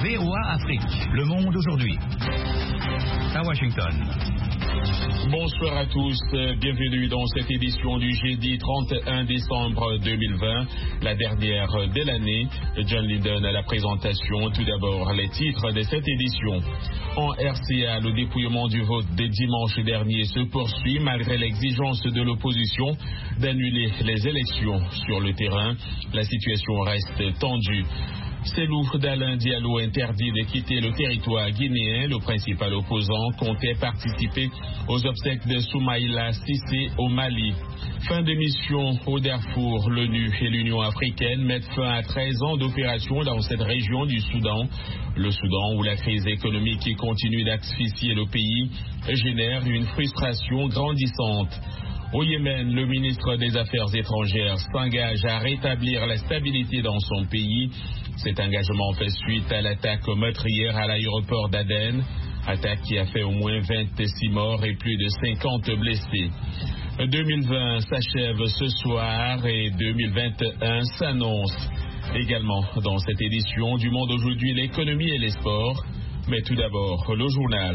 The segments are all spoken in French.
VOA Afrique, le monde aujourd'hui. À Washington. Bonsoir à tous, bienvenue dans cette édition du jeudi 31 décembre 2020, la dernière de l'année. John Linden à la présentation. Tout d'abord, les titres de cette édition. En RCA, le dépouillement du vote de dimanche dernier se poursuit malgré l'exigence de l'opposition d'annuler les élections. Sur le terrain, la situation reste tendue. Cellou Dalein Diallo interdit de quitter le territoire guinéen. Le principal opposant comptait participer aux obsèques de Soumaïla Cissé au Mali. Fin de mission au Darfour. L'ONU et l'Union africaine mettent fin à 13 ans d'opération dans cette région du Soudan. Le Soudan, où la crise économique qui continue d'asphyxier le pays génère une frustration grandissante. Au Yémen, le ministre des Affaires étrangères s'engage à rétablir la stabilité dans son pays. Cet engagement fait suite à l'attaque meurtrière à l'aéroport d'Aden, attaque qui a fait au moins 26 morts et plus de 50 blessés. 2020 s'achève ce soir et 2021 s'annonce. Également dans cette édition du Monde aujourd'hui, l'économie et les sports. Mais tout d'abord, le journal.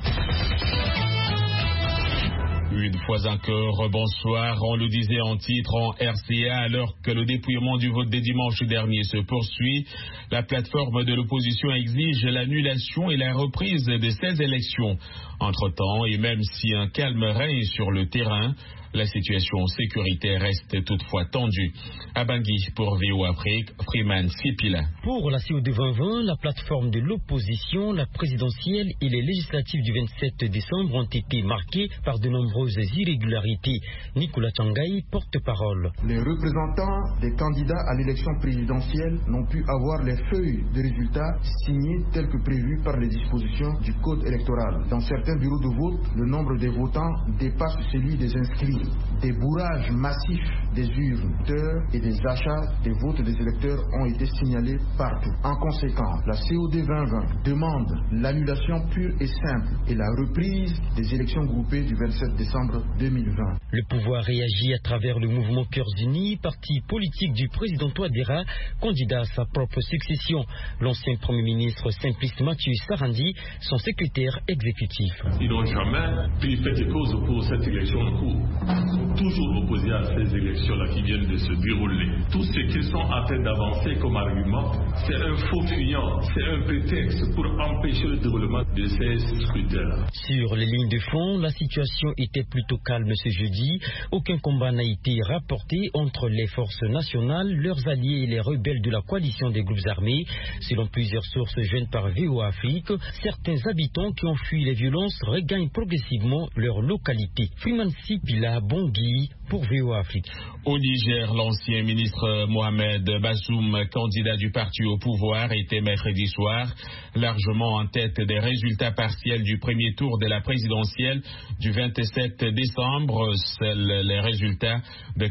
Une fois encore, bonsoir. On le disait en titre en RCA, alors que le dépouillement du vote des dimanches dernier se poursuit, la plateforme de l'opposition exige l'annulation et la reprise de ces élections. Entre-temps, et même si un calme règne sur le terrain, la situation sécuritaire reste toutefois tendue. À Bangui, pour VOA Afrique, Freeman Sipila. Pour la COD 2020, la plateforme de l'opposition, la présidentielle et les législatives du 27 décembre ont été marquées par de nombreuses irrégularités. Nicolas Tchangaï, porte-parole. Les représentants des candidats à l'élection présidentielle n'ont pu avoir les feuilles de résultats signées telles que prévues par les dispositions du code électoral. Dans certains bureaux de vote, le nombre des votants dépasse celui des inscrits. Des bourrages massifs des urnes et des achats des votes des électeurs ont été signalés partout. En conséquence, la COD 2020 demande l'annulation pure et simple et la reprise des élections groupées du 27 décembre 2020. Le pouvoir réagit à travers le mouvement Cœurs Unis, parti politique du président Touadéra, candidat à sa propre succession. L'ancien Premier ministre Simplice Mathieu Sarandi, son secrétaire exécutif. Ils n'ont jamais pris fait et cause pour cette élection en cours. Toujours opposés à ces élections-là qui viennent de se dérouler. Tout ce qu'ils sont en train d'avancer comme argument, c'est un faux fuyant, c'est un prétexte pour empêcher le déroulement de ces scrutins-là. Sur les lignes de fond, la situation était plutôt calme ce jeudi. Aucun combat n'a été rapporté entre les forces nationales, leurs alliés et les rebelles de la coalition des groupes armés. Selon plusieurs sources jointes par VOA Afrique, certains habitants qui ont fui les violences regagnent progressivement leur localité. Freeman Sipila, Bangui, pour VOA Afrique. Au Niger, l'ancien ministre Mohamed Bazoum, candidat du parti au pouvoir, était mercredi soir largement en tête des résultats partiels du premier tour de la présidentielle du 27 décembre. Seuls les résultats de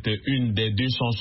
81 des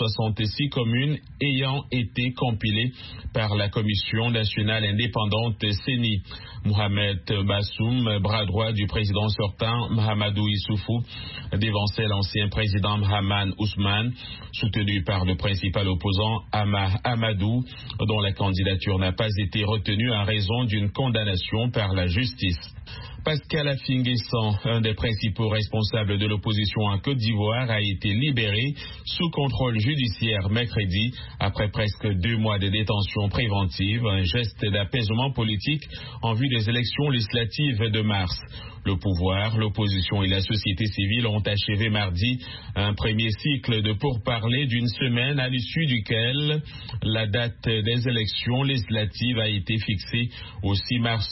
266 communes ayant été compilés par la Commission nationale indépendante CENI. Mohamed Bazoum, bras droit du président sortant Mahamadou Issoufou, dévançait l'ancien président Mahaman Ousmane, soutenu par le principal opposant Ama Amadou, dont la candidature n'a pas été retenue en raison d'une condamnation par la justice. Pascal Affi-N'Guessan, un des principaux responsables de l'opposition en Côte d'Ivoire, a été libéré sous contrôle judiciaire mercredi après presque 2 mois de détention préventive, un geste d'apaisement politique en vue des élections législatives de mars. Le pouvoir, l'opposition et la société civile ont achevé mardi un premier cycle de pourparlers d'une semaine à l'issue duquel la date des élections législatives a été fixée au 6 mars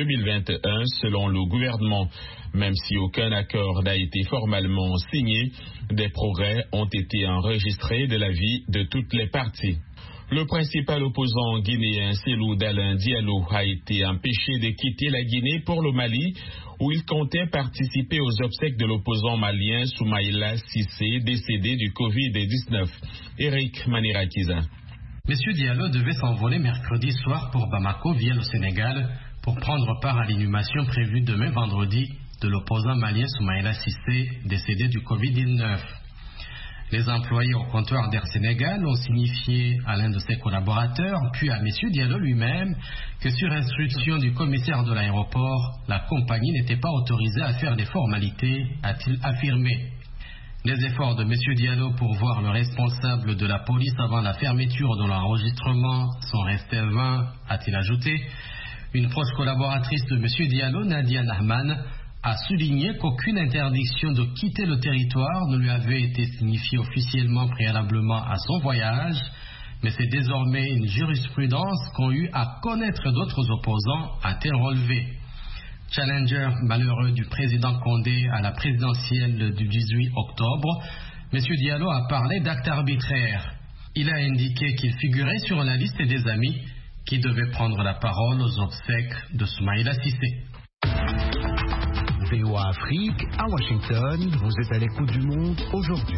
2021 selon le gouvernement. Même si aucun accord n'a été formellement signé, des progrès ont été enregistrés de l'avis de toutes les parties. Le principal opposant guinéen, Cellou Dalein Diallo, a été empêché de quitter la Guinée pour le Mali, où il comptait participer aux obsèques de l'opposant malien Soumaïla Cissé, décédé du Covid-19. Eric Manirakiza. Monsieur Diallo devait s'envoler mercredi soir pour Bamako via le Sénégal pour prendre part à l'inhumation prévue demain vendredi de l'opposant malien Soumaïla Cissé, décédé du Covid-19. Les employés au comptoir d'Air Sénégal ont signifié à l'un de ses collaborateurs, puis à M. Diallo lui-même, que sur instruction du commissaire de l'aéroport, la compagnie n'était pas autorisée à faire des formalités, a-t-il affirmé. Les efforts de M. Diallo pour voir le responsable de la police avant la fermeture de l'enregistrement sont restés vains, a-t-il ajouté. Une proche collaboratrice de M. Diallo, Nadia Nahman, a souligné qu'aucune interdiction de quitter le territoire ne lui avait été signifiée officiellement préalablement à son voyage, mais c'est désormais une jurisprudence qu'ont eu à connaître d'autres opposants, a-t-elle relevé. Challenger malheureux du président Condé à la présidentielle du 18 octobre, M. Diallo a parlé d'actes arbitraires. Il a indiqué qu'il figurait sur la liste des amis qui devaient prendre la parole aux obsèques de Soumaïla Cissé. VOA Afrique, à Washington, vous êtes à l'écoute du monde aujourd'hui.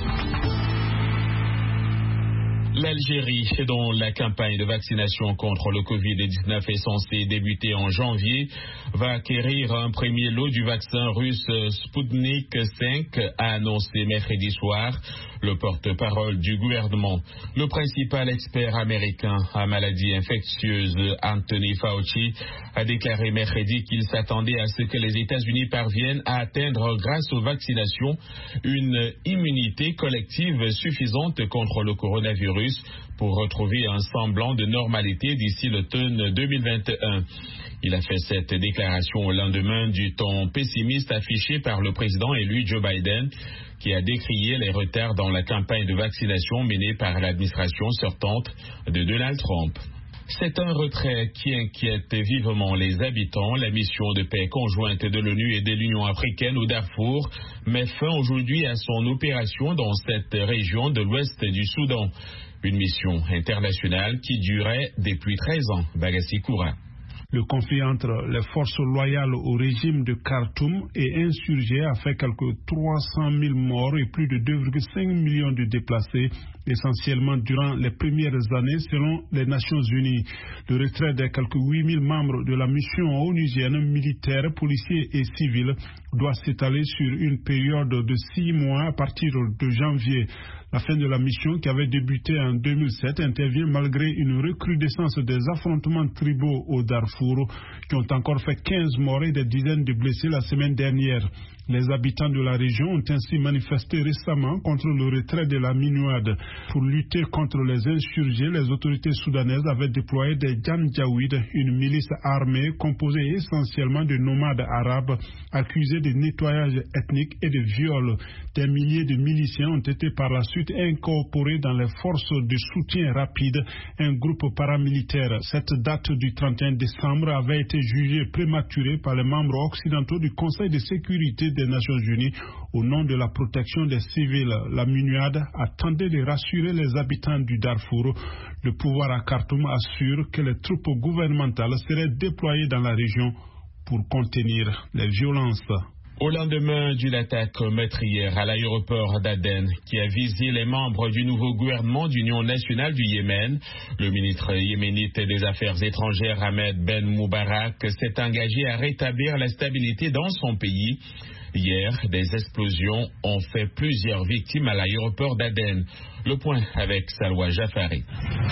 L'Algérie, dont la campagne de vaccination contre le Covid-19 est censée débuter en janvier, va acquérir un premier lot du vaccin russe Sputnik V, a annoncé mercredi soir le porte-parole du gouvernement. Le principal expert américain à maladies infectieuses, Anthony Fauci, a déclaré mercredi qu'il s'attendait à ce que les États-Unis parviennent à atteindre, grâce aux vaccinations, une immunité collective suffisante contre le coronavirus pour retrouver un semblant de normalité d'ici l'automne 2021. Il a fait cette déclaration au lendemain du ton pessimiste affiché par le président élu Joe Biden, qui a décrié les retards dans la campagne de vaccination menée par l'administration sortante de Donald Trump. C'est un retrait qui inquiète vivement les habitants. La mission de paix conjointe de l'ONU et de l'Union africaine au Darfour met fin aujourd'hui à son opération dans cette région de l'ouest du Soudan. Une mission internationale qui durait depuis 13 ans. Bagassi Koura. Le conflit entre les forces loyales au régime de Khartoum et insurgés a fait quelques 300 000 morts et plus de 2,5 millions de déplacés, essentiellement durant les premières années selon les Nations Unies. Le retrait des quelques 8 000 membres de la mission onusienne, militaires, policiers et civils, doit s'étaler sur une période de 6 mois à partir de janvier. La fin de la mission, qui avait débuté en 2007, intervient malgré une recrudescence des affrontements tribaux au Darfour, qui ont encore fait 15 morts et des dizaines de blessés la semaine dernière. Les habitants de la région ont ainsi manifesté récemment contre le retrait de la MINUAD. Pour lutter contre les insurgés, les autorités soudanaises avaient déployé des Janjaouid, une milice armée composée essentiellement de nomades arabes accusés de nettoyage ethnique et de viol. Des milliers de miliciens ont été par la suite incorporés dans les forces de soutien rapide, un groupe paramilitaire. Cette date du 31 décembre avait été jugée prématurée par les membres occidentaux du Conseil de sécurité des Nations Unies au nom de la protection des civils. La MINUAD a tenté de rassurer les habitants du Darfour. Le pouvoir à Khartoum assure que les troupes gouvernementales seraient déployées dans la région pour contenir les violences. Au lendemain d'une attaque meurtrière à l'aéroport d'Aden qui a visé les membres du nouveau gouvernement d'union nationale du Yémen, le ministre yéménite des Affaires étrangères Ahmed Ben Moubarak s'est engagé à rétablir la stabilité dans son pays. Hier, des explosions ont fait plusieurs victimes à l'aéroport d'Aden. Le point avec Salwa Jafari.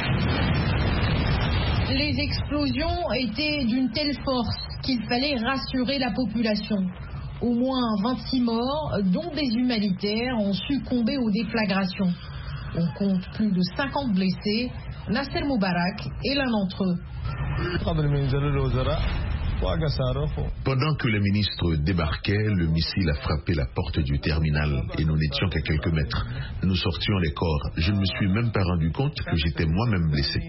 Les explosions étaient d'une telle force qu'il fallait rassurer la population. Au moins 26 morts, dont des humanitaires, ont succombé aux déflagrations. On compte plus de 50 blessés. Nasser Moubarak est l'un d'entre eux. Pendant que les ministres débarquaient, le missile a frappé la porte du terminal et nous n'étions qu'à quelques mètres. Nous sortions les corps. Je ne me suis même pas rendu compte que j'étais moi-même blessé.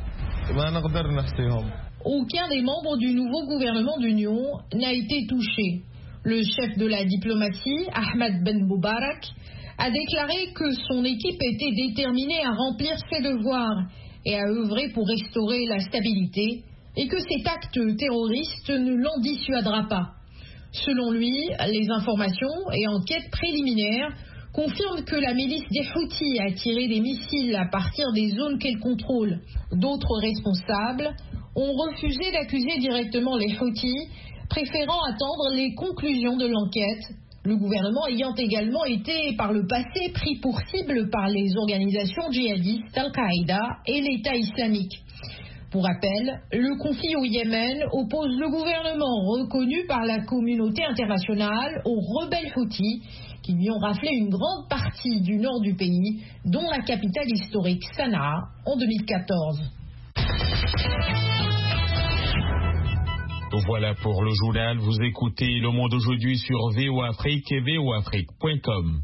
Aucun des membres du nouveau gouvernement d'union n'a été touché. Le chef de la diplomatie, Ahmed Ben Moubarak, a déclaré que son équipe était déterminée à remplir ses devoirs et à œuvrer pour restaurer la stabilité et que cet acte terroriste ne l'en dissuadera pas. Selon lui, les informations et enquêtes préliminaires confirment que la milice des Houthis a tiré des missiles à partir des zones qu'elle contrôle. D'autres responsables ont refusé d'accuser directement les Houthis, préférant attendre les conclusions de l'enquête. Le gouvernement ayant également été par le passé pris pour cible par les organisations djihadistes Al-Qaïda et l'État islamique. Pour rappel, le conflit au Yémen oppose le gouvernement reconnu par la communauté internationale aux rebelles Houthis qui lui ont raflé une grande partie du nord du pays, dont la capitale historique Sanaa en 2014. Voilà pour le journal. Vous écoutez Le Monde aujourd'hui sur VOA Afrique et voafrique.com.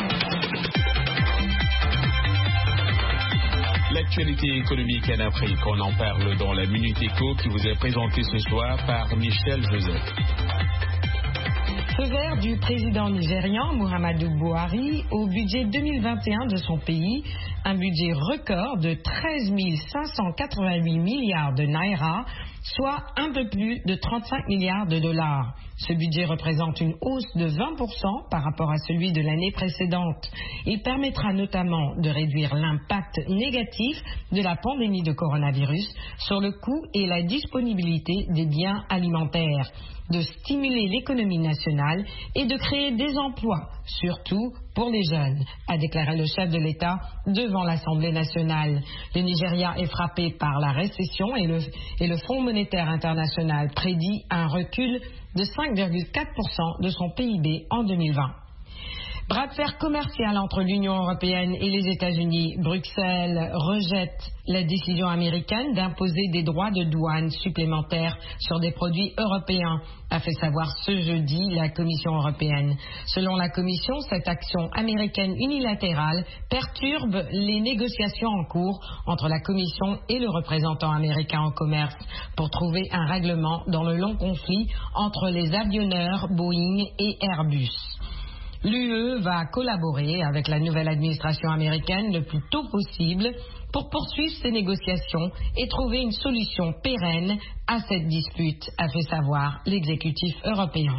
L'actualité économique en Afrique, on en parle dans la Minute Éco qui vous est présentée ce soir par Michel Joseph. Feu vert du président nigérian Muhammadu Buhari au budget 2021 de son pays, un budget record de 13 588 milliards de naira, soit un peu plus de 35 milliards de dollars. Ce budget représente une hausse de 20% par rapport à celui de l'année précédente. Il permettra notamment de réduire l'impact négatif de la pandémie de coronavirus sur le coût et la disponibilité des biens alimentaires, de stimuler l'économie nationale et de créer des emplois, surtout pour les jeunes, a déclaré le chef de l'État devant l'Assemblée nationale. Le Nigeria est frappé par la récession et le Fonds monétaire international prédit un recul de 5,4% de son PIB en 2020. Bras de fer commercial entre l'Union européenne et les États-Unis. Bruxelles rejette la décision américaine d'imposer des droits de douane supplémentaires sur des produits européens, a fait savoir ce jeudi la Commission européenne. Selon la Commission, cette action américaine unilatérale perturbe les négociations en cours entre la Commission et le représentant américain au commerce pour trouver un règlement dans le long conflit entre les avionneurs Boeing et Airbus. L'UE va collaborer avec la nouvelle administration américaine le plus tôt possible pour poursuivre ces négociations et trouver une solution pérenne à cette dispute, a fait savoir l'exécutif européen.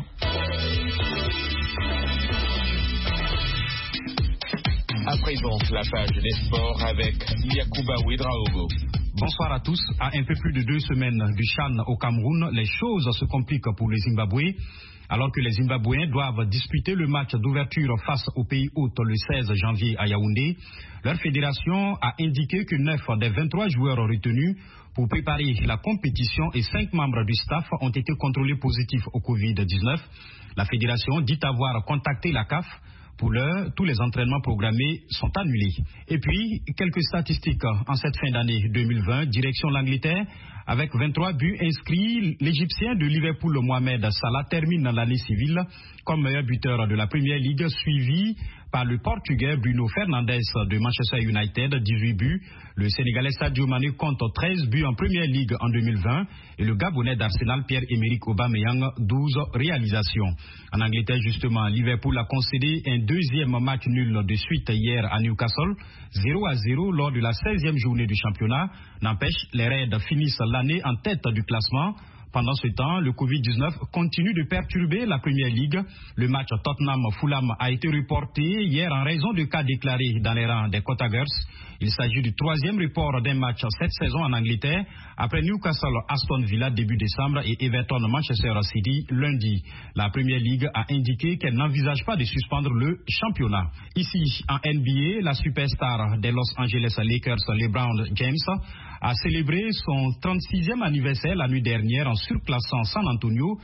À présent, la page des sports avec Yacouba Ouedraogo. Bonsoir à tous. À un peu plus de 2 semaines du CHAN au Cameroun, les choses se compliquent pour les Zimbabwe. Alors que les Zimbabwéens doivent disputer le match d'ouverture face au pays hôte le 16 janvier à Yaoundé, leur fédération a indiqué que 9 des 23 joueurs retenus pour préparer la compétition et 5 membres du staff ont été contrôlés positifs au Covid-19. La fédération dit avoir contacté la CAF. Pour l'heure, tous les entraînements programmés sont annulés. Et puis, quelques statistiques en cette fin d'année 2020. Direction l'Angleterre, avec 23 buts inscrits, l'Égyptien de Liverpool, Mohamed Salah, termine l'année civile comme meilleur buteur de la Première Ligue, suivi par le Portugais Bruno Fernandes de Manchester United, 18 buts. Le Sénégalais Sadio Mané compte 13 buts en Première Ligue en 2020 et le Gabonais d'Arsenal Pierre-Emerick Aubameyang, 12 réalisations. En Angleterre, justement, Liverpool a concédé un deuxième match nul de suite hier à Newcastle, 0-0 lors de la 16e journée du championnat. N'empêche, les Reds finissent l'année en tête du classement. Pendant ce temps, le Covid-19 continue de perturber la Première Ligue. Le match Tottenham-Fulham a été reporté hier en raison de cas déclarés dans les rangs des Cottagers. Il s'agit du 3e report d'un match cette saison en Angleterre, après Newcastle-Aston Villa début décembre et Everton-Manchester City lundi. La Première Ligue a indiqué qu'elle n'envisage pas de suspendre le championnat. Ici, en NBA, la superstar des Los Angeles Lakers, LeBron James, a célébré son 36e anniversaire la nuit dernière en surclassant San Antonio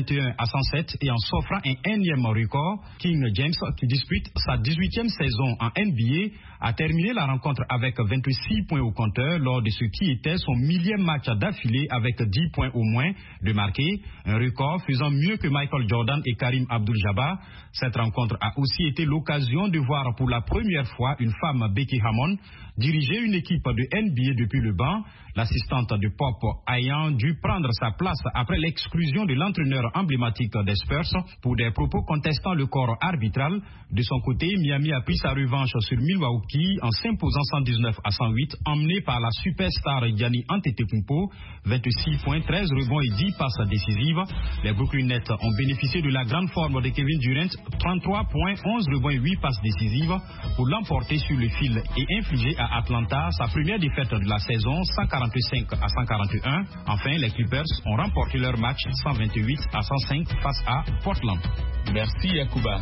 121-107 et en s'offrant un énième record. King James, qui dispute sa 18e saison en NBA, a terminé la rencontre avec 26 points au compteur lors de ce qui était son 1000e match d'affilée avec 10 points au moins de marqué, un record faisant mieux que Michael Jordan et Karim Abdul-Jabbar. Cette rencontre a aussi été l'occasion de voir pour la première fois une femme, Becky Hammon, diriger une équipe de NBA depuis le banc, l'assistante de Pop ayant dû prendre sa place après l'exclusion de l'entraîneur emblématique des Spurs pour des propos contestant le corps arbitral. De son côté, Miami a pris sa revanche sur Milwaukee en s'imposant 119-108, emmené par la superstar Giannis Antetokounmpo, 26 points, 13 rebonds et 10 passes décisives. Les Brooklyn Nets ont bénéficié de la grande forme de Kevin Durant, 33 points, 11 rebonds et 8 passes décisives pour l'emporter sur le fil et infliger à Atlanta sa première défaite de la saison maison 145 à 141. Enfin, les Clippers ont remporté leur match 128 à 105 face à Portland. Merci Yacouba.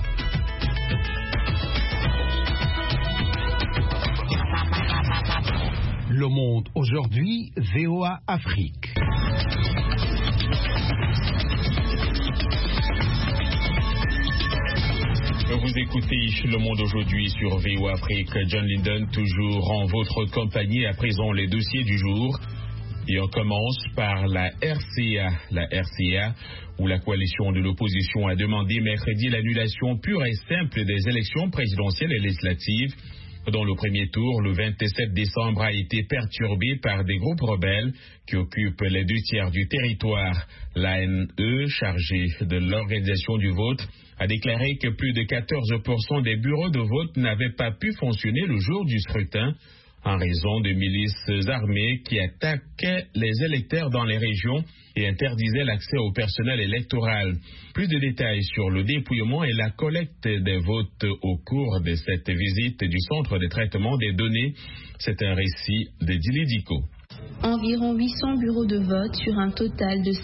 Le Monde aujourd'hui, VOA Afrique. Vous écoutez Le Monde aujourd'hui sur VOA Afrique. John Linden, toujours en votre compagnie. À présent, les dossiers du jour. Et on commence par la RCA. La RCA, où la coalition de l'opposition a demandé mercredi l'annulation pure et simple des élections présidentielles et législatives, dont le premier tour, le 27 décembre, a été perturbé par des groupes rebelles qui occupent les 2/3 du territoire. L'ANE, chargée de l'organisation du vote, a déclaré que plus de 14% des bureaux de vote n'avaient pas pu fonctionner le jour du scrutin en raison de milices armées qui attaquaient les électeurs dans les régions et interdisaient l'accès au personnel électoral. Plus de détails sur le dépouillement et la collecte des votes au cours de cette visite du centre de traitement des données. C'est un récit de Dili Diko. Environ 800 bureaux de vote sur un total de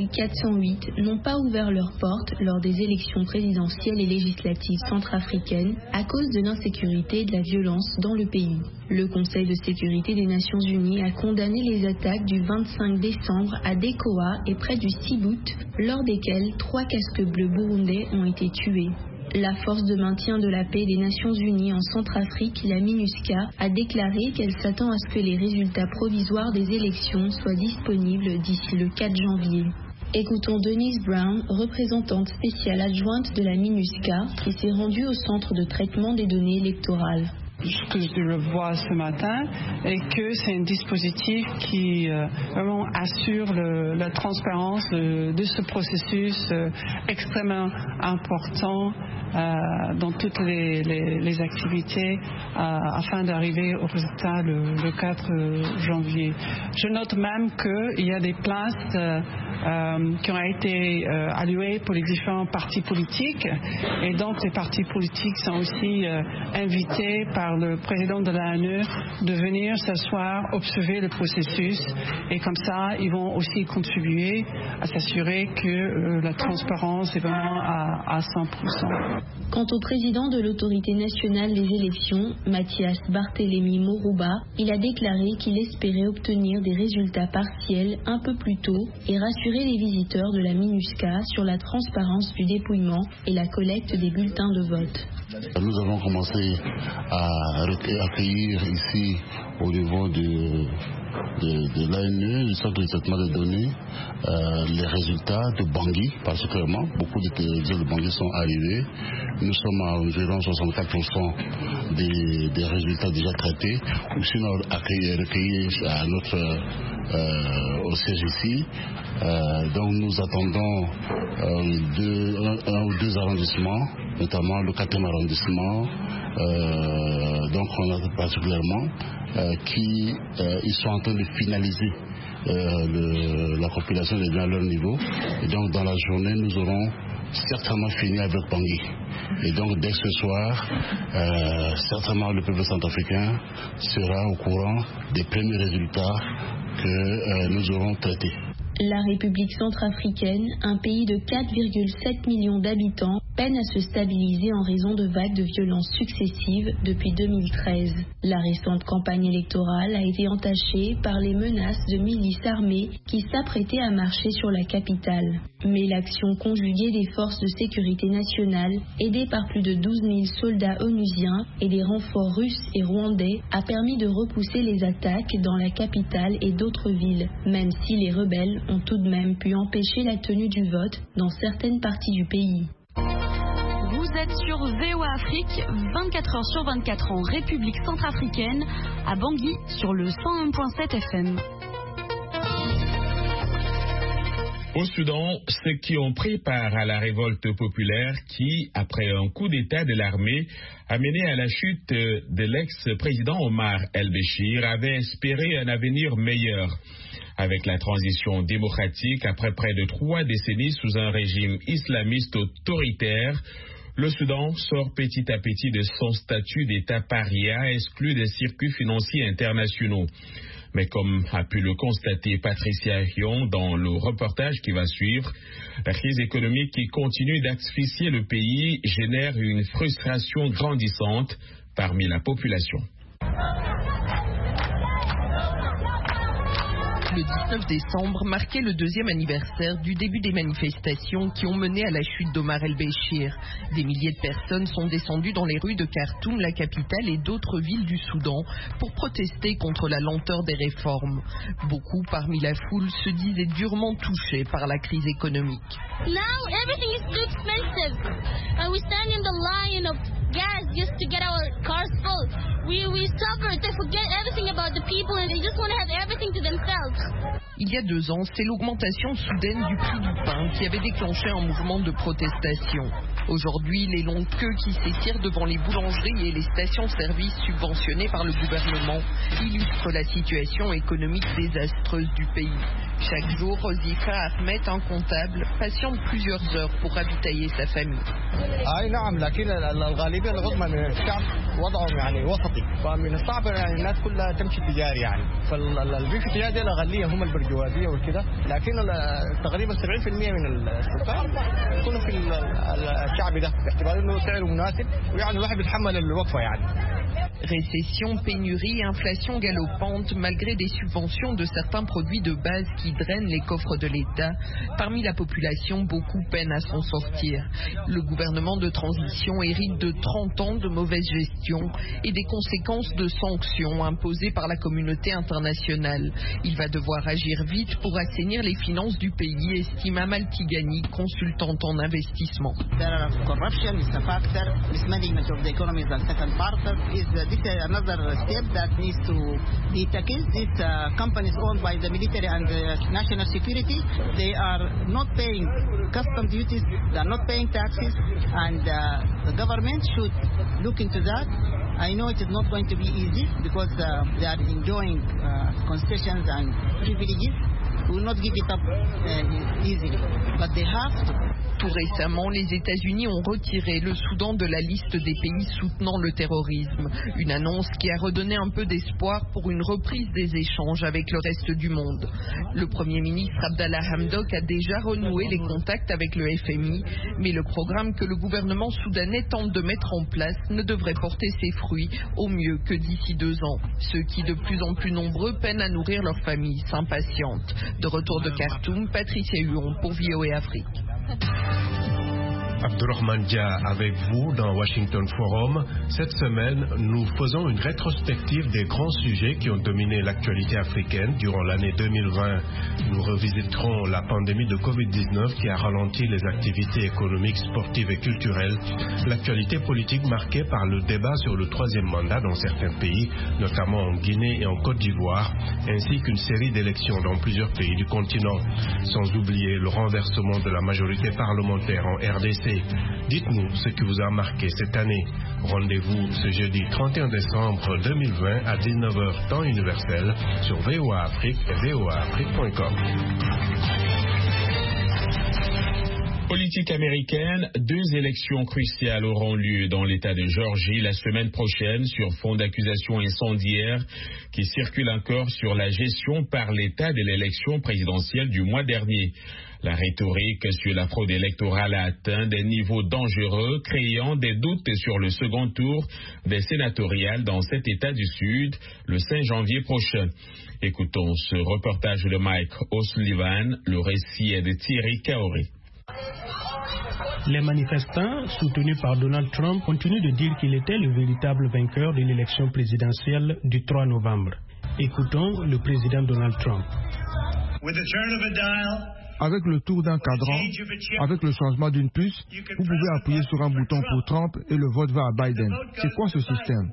5408 n'ont pas ouvert leurs portes lors des élections présidentielles et législatives centrafricaines à cause de l'insécurité et de la violence dans le pays. Le Conseil de sécurité des Nations Unies a condamné les attaques du 25 décembre à Dekoa et près du Sibout, lors desquelles 3 casques bleus burundais ont été tués. La force de maintien de la paix des Nations Unies en Centrafrique, la MINUSCA, a déclaré qu'elle s'attend à ce que les résultats provisoires des élections soient disponibles d'ici le 4 janvier. Écoutons Denise Brown, représentante spéciale adjointe de la MINUSCA, qui s'est rendue au centre de traitement des données électorales. Ce que je le vois ce matin est que c'est un dispositif qui vraiment assure la transparence de ce processus extrêmement important dans toutes les activités afin d'arriver au résultat le 4 janvier. Je note même qu'il y a des places qui ont été allouées pour les différents partis politiques et donc les partis politiques sont aussi invités par le président de l'ANE de venir s'asseoir, observer le processus et comme ça ils vont aussi contribuer à s'assurer que la transparence est vraiment à 100%. Quant au président de l'autorité nationale des élections, Mathias Barthélémy Morouba, il a déclaré qu'il espérait obtenir des résultats partiels un peu plus tôt et rassurer les visiteurs de la MINUSCA sur la transparence du dépouillement et la collecte des bulletins de vote. Nous avons commencé à accueillir ici au niveau de l'ANE, du centre de traitement des données, les résultats de Bangui particulièrement. Beaucoup de résultats de Bangui sont arrivés. Nous sommes à environ 64% des résultats déjà traités, ou sinon recueillis à au siège ici. Donc nous attendons un ou deux arrondissements, notamment le 4e arrondissement, donc on a particulièrement qui ils sont en train de finaliser la compilation des biens à leur niveau. Et donc dans la journée, nous aurons certainement fini avec Bangui. Et donc dès ce soir, certainement le peuple centrafricain sera au courant des premiers résultats que nous aurons traités. La République centrafricaine, un pays de 4,7 millions d'habitants, peine à se stabiliser en raison de vagues de violences successives depuis 2013. La récente campagne électorale a été entachée par les menaces de milices armées qui s'apprêtaient à marcher sur la capitale. Mais l'action conjuguée des forces de sécurité nationale, aidées par plus de 12 000 soldats onusiens et des renforts russes et rwandais, a permis de repousser les attaques dans la capitale et d'autres villes, même si les rebelles ont tout de même pu empêcher la tenue du vote dans certaines parties du pays. Vous êtes sur VOA Afrique, 24 heures sur 24 en République centrafricaine, à Bangui sur le 101.7 FM. Au Soudan, ceux qui ont pris part à la révolte populaire qui, après un coup d'État de l'armée, a mené à la chute de l'ex-président Omar el-Béchir, avaient espéré un avenir meilleur. Avec la transition démocratique, après près de 3 décennies sous un régime islamiste autoritaire, le Soudan sort petit à petit de son statut d'État paria, exclu des circuits financiers internationaux. Mais comme a pu le constater Patricia Hion dans le reportage qui va suivre, la crise économique qui continue d'asphyxier le pays génère une frustration grandissante parmi la population. Le 19 décembre marquait le 2e anniversaire du début des manifestations qui ont mené à la chute d'Omar el-Béchir. Des milliers de personnes sont descendues dans les rues de Khartoum, la capitale, et d'autres villes du Soudan pour protester contre la lenteur des réformes. Beaucoup parmi la foule se disaient durement touchés par la crise économique. Now everything is too expensive. We stand in the line of gas just to get our cars full. We suffer. They forget everything about the people and they just want to have everything to themselves. Il y a 2 ans, c'est l'augmentation soudaine du prix du pain qui avait déclenché un mouvement de protestation. Aujourd'hui, les longues queues qui s'étirent devant les boulangeries et les stations-service subventionnées par le gouvernement illustrent la situation économique désastreuse du pays. Chaque jour, Zika Ahmed, un comptable, patiente plusieurs heures pour ravitailler sa famille. Récession, pénurie, inflation galopante, malgré des subventions de certains produits de base qui drainent les coffres de l'État, parmi la population, beaucoup peinent à s'en sortir. Le gouvernement de transition hérite de 30 ans de mauvaise gestion et des conséquences de sanctions imposées par la communauté internationale. Il va devoir agir vite pour assainir les finances du pays, estime Amal Tigani, consultante en investissement. This is another step that needs to be taken. These companies owned by the military and the national security, they are not paying custom duties, they are not paying taxes, and the government should look into that. I know it is not going to be easy because they are enjoying concessions and privileges. We will not give it up easily, but they have to. Tout récemment, les États-Unis ont retiré le Soudan de la liste des pays soutenant le terrorisme. Une annonce qui a redonné un peu d'espoir pour une reprise des échanges avec le reste du monde. Le Premier ministre Abdallah Hamdok a déjà renoué les contacts avec le FMI, mais le programme que le gouvernement soudanais tente de mettre en place ne devrait porter ses fruits au mieux que d'ici 2 ans. Ceux qui, de plus en plus nombreux, peinent à nourrir leurs familles s'impatientent. De retour de Khartoum, Patricia Huon pour VOA Afrique. Abdurrahman Dia avec vous dans Washington Forum. Cette semaine, nous faisons une rétrospective des grands sujets qui ont dominé l'actualité africaine durant l'année 2020. Nous revisiterons la pandémie de Covid-19 qui a ralenti les activités économiques, sportives et culturelles, l'actualité politique marquée par le débat sur le 3e mandat dans certains pays, notamment en Guinée et en Côte d'Ivoire, ainsi qu'une série d'élections dans plusieurs pays du continent, sans oublier le renversement de la majorité parlementaire en RDC. Dites-nous ce qui vous a marqué cette année. Rendez-vous ce jeudi 31 décembre 2020 à 19h temps universel sur VOA Afrique et voaafrique.com. Politique américaine, 2 élections cruciales auront lieu dans l'État de Géorgie la semaine prochaine sur fond d'accusations incendiaires qui circulent encore sur la gestion par l'État de l'élection présidentielle du mois dernier. La rhétorique sur la fraude électorale a atteint des niveaux dangereux, créant des doutes sur le second tour des sénatoriales dans cet État du Sud le 5 janvier prochain. Écoutons ce reportage de Mike O'Sullivan, le récit est de Thierry Kaori. Les manifestants, soutenus par Donald Trump, continuent de dire qu'il était le véritable vainqueur de l'élection présidentielle du 3 novembre. Écoutons le président Donald Trump. Avec le tour d'un cadran, avec le changement d'une puce, vous pouvez appuyer sur un bouton pour Trump et le vote va à Biden. C'est quoi ce système?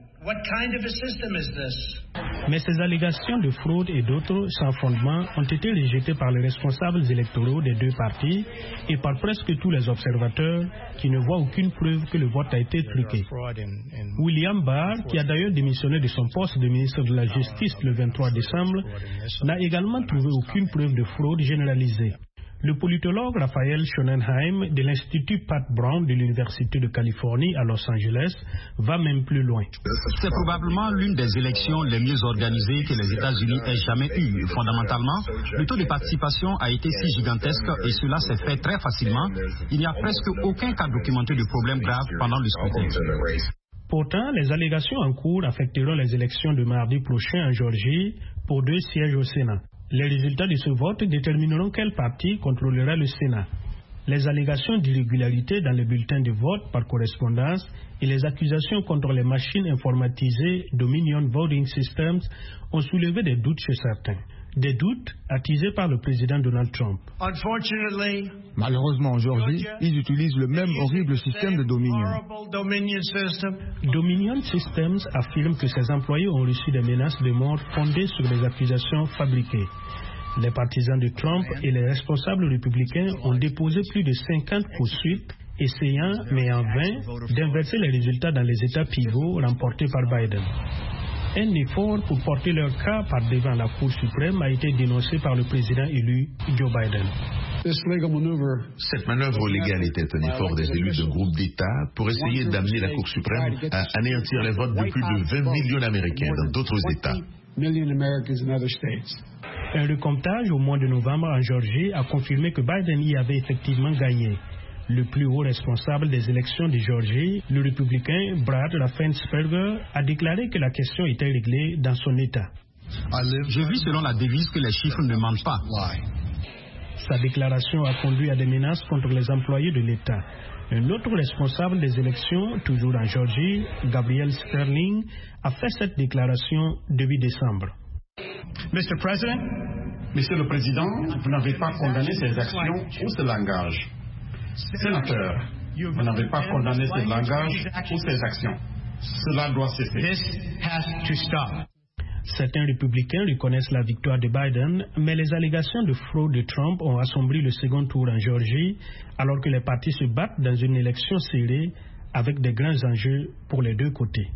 Mais ces allégations de fraude et d'autres sans fondement ont été rejetées par les responsables électoraux des 2 partis et par presque tous les observateurs qui ne voient aucune preuve que le vote a été truqué. William Barr, qui a d'ailleurs démissionné de son poste de ministre de la Justice le 23 décembre, n'a également trouvé aucune preuve de fraude généralisée. Le politologue Raphaël Schonenheim de l'Institut Pat Brown de l'Université de Californie à Los Angeles va même plus loin. C'est probablement l'une des élections les mieux organisées que les États-Unis aient jamais eues. Fondamentalement, le taux de participation a été si gigantesque et cela s'est fait très facilement. Il n'y a presque aucun cas documenté de problème grave pendant le scrutin. Pourtant, les allégations en cours affecteront les élections de mardi prochain en Géorgie pour 2 sièges au Sénat. Les résultats de ce vote détermineront quel parti contrôlera le Sénat. Les allégations d'irrégularité dans les bulletins de vote par correspondance et les accusations contre les machines informatisées Dominion Voting Systems ont soulevé des doutes chez certains. Des doutes attisés par le président Donald Trump. Malheureusement, en Géorgie, ils utilisent le même horrible système de Dominion. Dominion Systems affirme que ses employés ont reçu des menaces de mort fondées sur des accusations fabriquées. Les partisans de Trump et les responsables républicains ont déposé plus de 50 poursuites, essayant, mais en vain, d'inverser les résultats dans les États pivots remportés par Biden. Un effort pour porter leur cas par devant la Cour suprême a été dénoncé par le président élu Joe Biden. Cette manœuvre légale était un effort des élus d'un groupe d'États pour essayer d'amener la Cour suprême à anéantir les votes de plus de 20 millions d'Américains dans d'autres États. Un recomptage au mois de novembre en Géorgie a confirmé que Biden y avait effectivement gagné. Le plus haut responsable des élections de Géorgie, le républicain Brad Raffensperger, a déclaré que la question était réglée dans son État. Je vis selon la devise que les chiffres ne mentent pas. Sa déclaration a conduit à des menaces contre les employés de l'État. Un autre responsable des élections, toujours en Géorgie, Gabriel Sterling, a fait cette déclaration début décembre. Monsieur le Président, vous n'avez pas condamné ces actions ou ce langage. Sénateur, vous n'avez pas condamné ce langage ou ces actions. Cela doit cesser. Certains républicains reconnaissent la victoire de Biden, mais les allégations de fraude de Trump ont assombri le second tour en Géorgie, alors que les partis se battent dans une élection serrée avec des grands enjeux pour les deux côtés.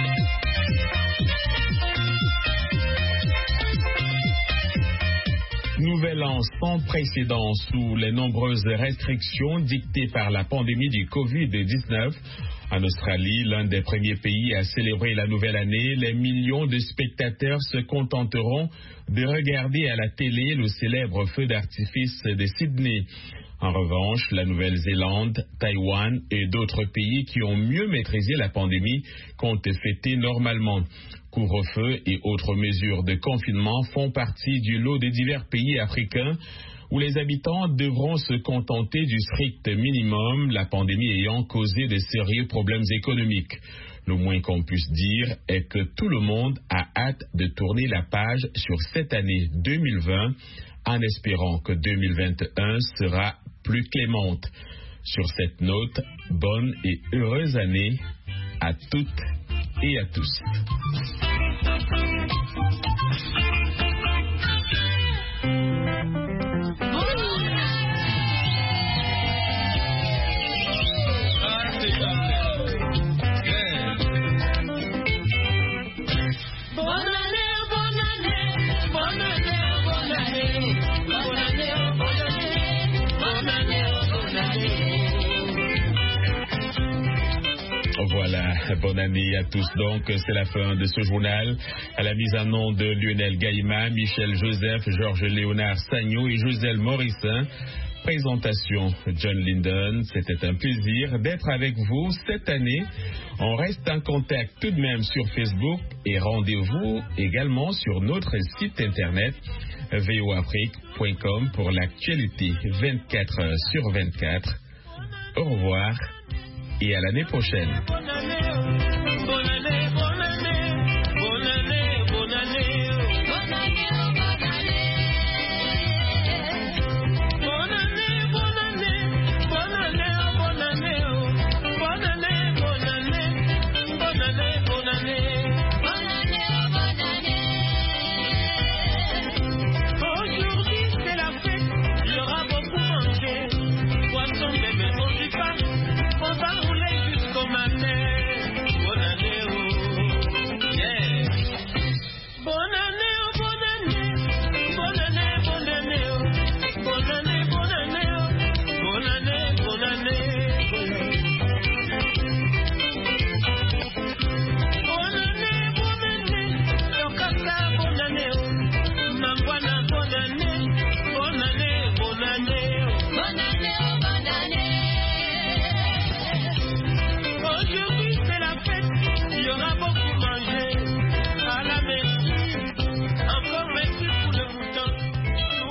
Nouvel an sans précédent sous les nombreuses restrictions dictées par la pandémie du Covid-19. En Australie, l'un des premiers pays à célébrer la nouvelle année, les millions de spectateurs se contenteront de regarder à la télé le célèbre feu d'artifice de Sydney. En revanche, la Nouvelle-Zélande, Taïwan et d'autres pays qui ont mieux maîtrisé la pandémie comptent fêter normalement. Couvre-feu et autres mesures de confinement font partie du lot des divers pays africains où les habitants devront se contenter du strict minimum, la pandémie ayant causé de sérieux problèmes économiques. Le moins qu'on puisse dire est que tout le monde a hâte de tourner la page sur cette année 2020 en espérant que 2021 sera plus clémente. Sur cette note, bonne et heureuse année à toutes et à tous. Voilà, bonne année à tous donc, c'est la fin de ce journal. À la mise en onde de Lionel Gaïma, Michel Joseph, Georges Léonard Sagno et Joselle Morissin. Présentation John Linden, c'était un plaisir d'être avec vous cette année. On reste en contact tout de même sur Facebook et rendez-vous également sur notre site internet voafrique.com pour l'actualité 24h sur 24. Au revoir et à l'année prochaine.